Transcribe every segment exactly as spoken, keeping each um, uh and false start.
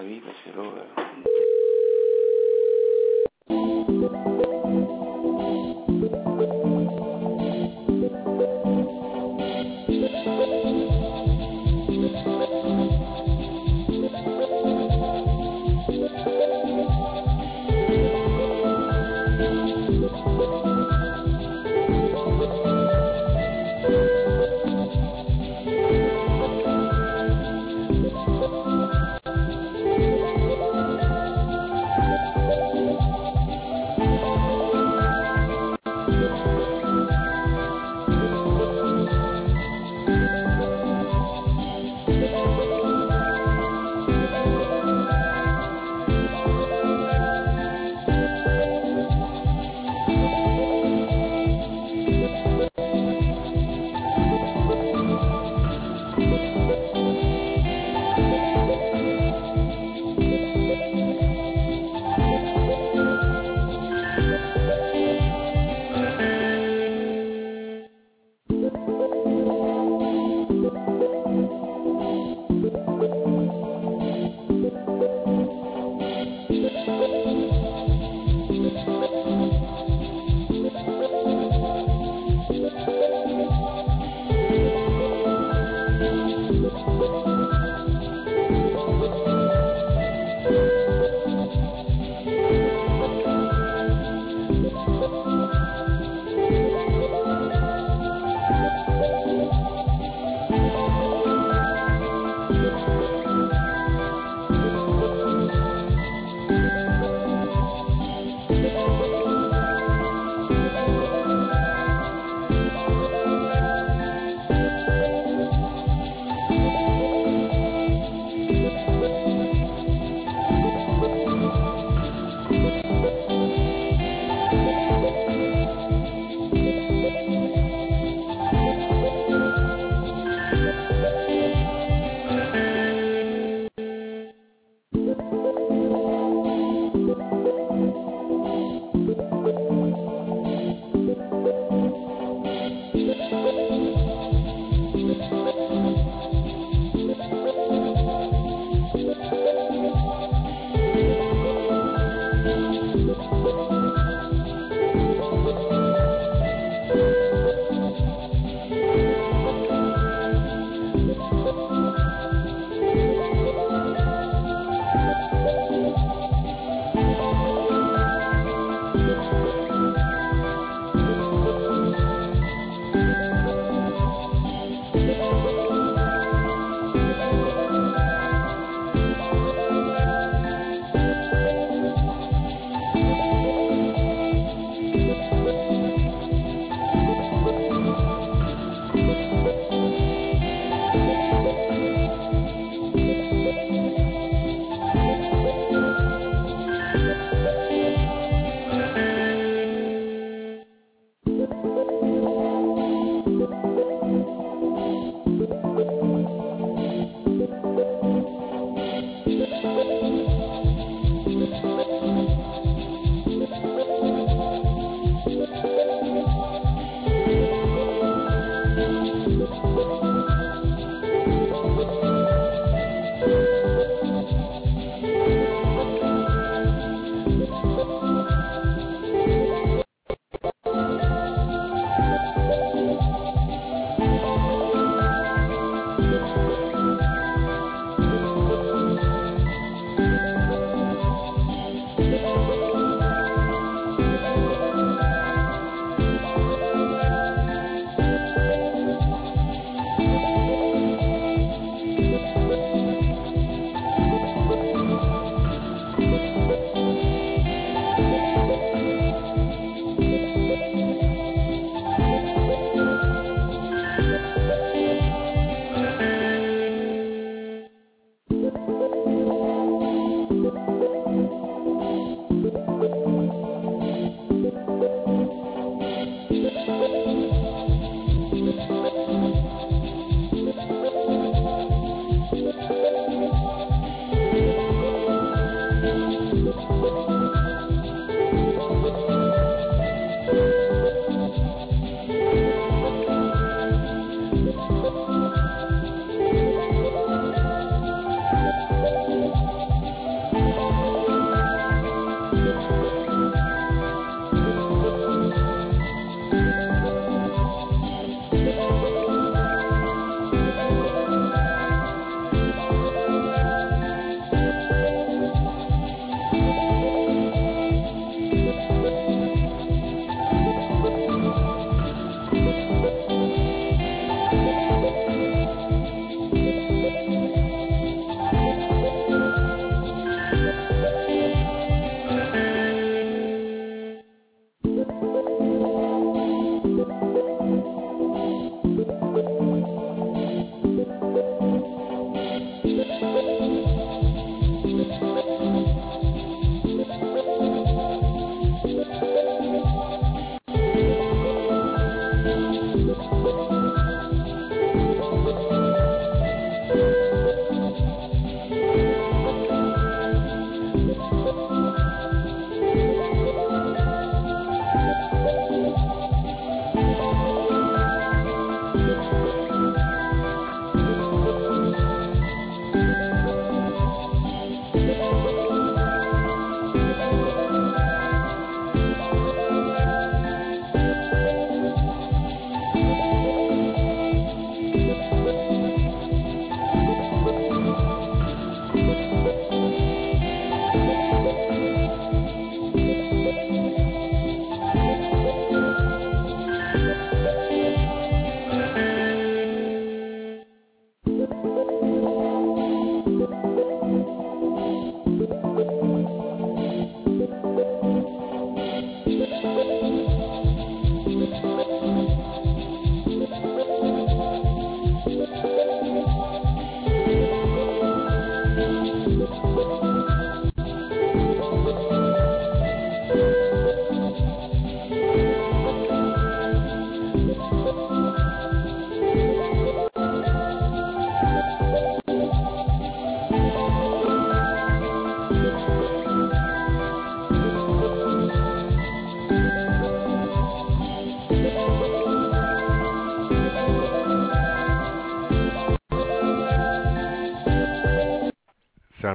vie parce que là, euh,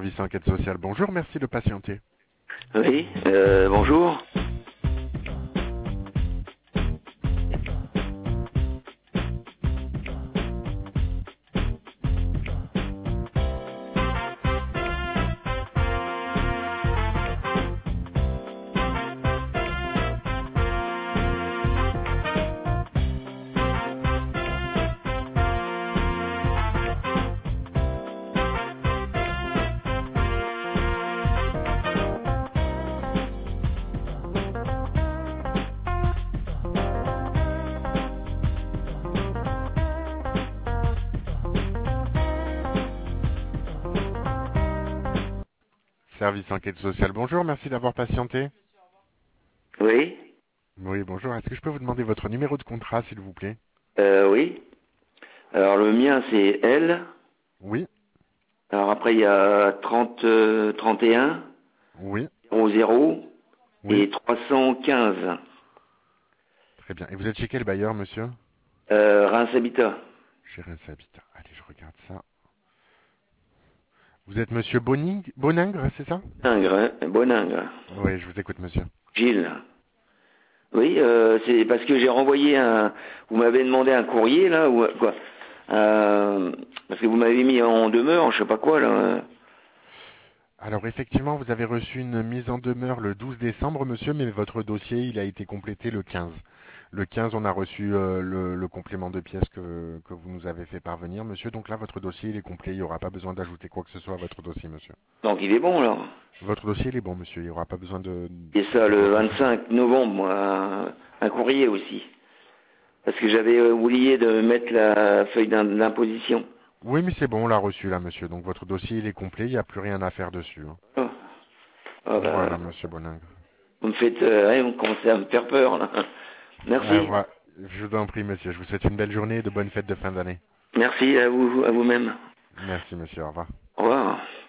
Service enquête sociale, bonjour, merci de patienter. Oui, euh, bonjour. Service enquête sociale, bonjour, merci d'avoir patienté. Oui, Oui, bonjour, est-ce que je peux vous demander votre numéro de contrat, s'il vous plaît? euh, oui. Alors le mien c'est L. Oui, Alors après il y a trente, euh, trente et un, oui, zéro zéro oui, et trois cent quinze. très bien. Et vous êtes chez quel bailleur, monsieur? Euh, Reims Habitat. Chez Reims Habitat. Allez, je regarde ça. Vous êtes monsieur Boning, Boningre, c'est ça? Boningre, hein, Boningre. Oui, je vous écoute, monsieur. Gilles. Oui, euh, c'est parce que j'ai renvoyé un. Vous m'avez demandé un courrier là ou quoi? Euh, parce que vous m'avez mis en demeure, je sais pas quoi là. Alors effectivement, vous avez reçu une mise en demeure le douze décembre, monsieur, mais votre dossier, il a été complété le quinze. Le quinze, on a reçu euh, le, le complément de pièces que, que vous nous avez fait parvenir, monsieur. Donc là, votre dossier, il est complet. Il n'y aura pas besoin d'ajouter quoi que ce soit à votre dossier, monsieur. Donc il est bon là. Votre dossier, il est bon, monsieur. Il n'y aura pas besoin de, Et ça de quoi le que ce soit. vingt-cinq novembre, moi, un, un courrier aussi. Parce que j'avais euh, oublié de mettre la feuille d'im- d'imposition. Oui, mais c'est bon, on l'a reçu là, monsieur. Donc votre dossier, il est complet. Il n'y a plus rien à faire dessus, hein. Oh. Ah Voilà, ben, monsieur Boningre. vous me faites, euh, ouais, vous commencez à me faire peur là. Ah, Merci. voilà. Je vous en prie, monsieur. Je vous souhaite une belle journée et de bonnes fêtes de fin d'année. Merci à vous, à vous-même. Merci, monsieur. Au revoir. Au revoir.